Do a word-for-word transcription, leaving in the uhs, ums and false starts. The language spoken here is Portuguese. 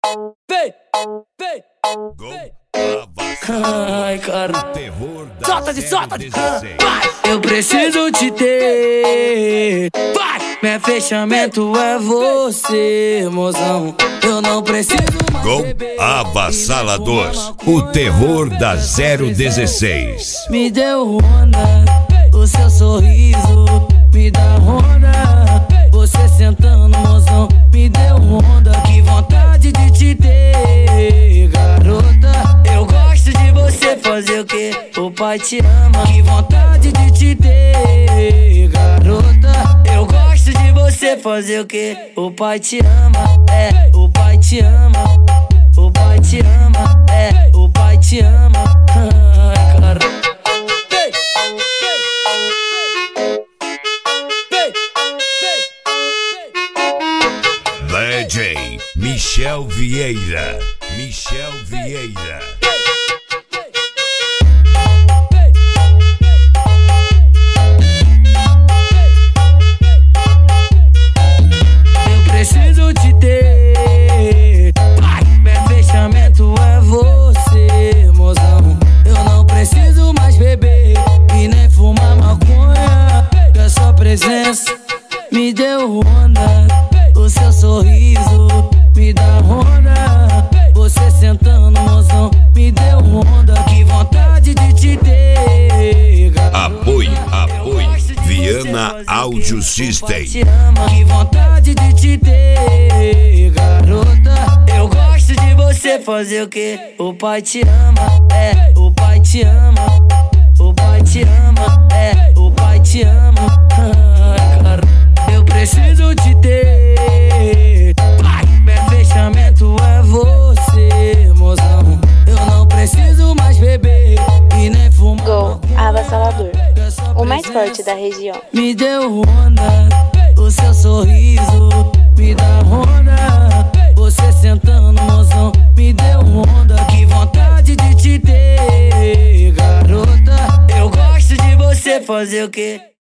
vem, vem. Ai, cara. Solta de solta de vai. Eu preciso te ter. Vai. Meu fechamento é você, mozão. Eu não preciso mais. Gol avassalador. O terror da zero dezesseis. Me deu onda, o seu sorriso me dá onda. Você sentando, mozão, me deu onda. Que vontade de te ter, garota. Eu gosto de você, fazer o que? O pai te ama. Que vontade de te ter, garota. Eu gosto de você, fazer o que? O pai te ama, é, o pai te ama. O pai te ama, é, o pai te ama. Ai, cara. D J Michel Vieira. Michel Vieira. Eu preciso te ter. Meu fechamento é você, mozão. Eu não preciso mais beber e nem fumar maconha. Que a sua presença me deu onda. O seu sorriso me dá onda. Você sentando, mozão, me deu onda. Que vontade de te ter, garota. Apoio, apoio. Viana Audio System. Que vontade de te ter, garota. Eu gosto de você, fazer o que? O pai te ama, é, o pai te ama. O pai te ama, é, o pai te ama. Ai, cara. Eu preciso te ter. Meu fechamento é você, mozão. Eu não preciso mais beber e nem fumar. Gol avassalador. O mais forte da região. Me deu onda, o seu sorriso me dá onda. Você sentando, mozão, me deu onda. Que vontade de te ter, garota. Eu gosto de você, fazer o que?